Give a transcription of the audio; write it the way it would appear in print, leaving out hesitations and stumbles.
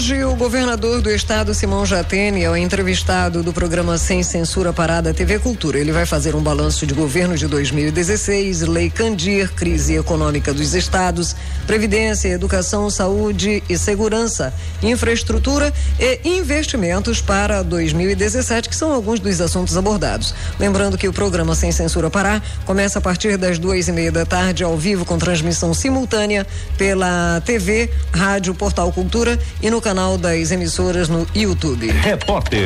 Hoje, o governador do estado, Simão Jatene, é o entrevistado do programa Sem Censura Pará da TV Cultura. Ele vai fazer um balanço de governo de 2016, Lei Candir, crise econômica dos estados, previdência, educação, saúde e segurança, infraestrutura e investimentos para 2017, que são alguns dos assuntos abordados. Lembrando que o programa Sem Censura Pará começa a partir das 2:30 da tarde, ao vivo, com transmissão simultânea pela TV, Rádio Portal Cultura e no canal das emissoras no YouTube. Repórter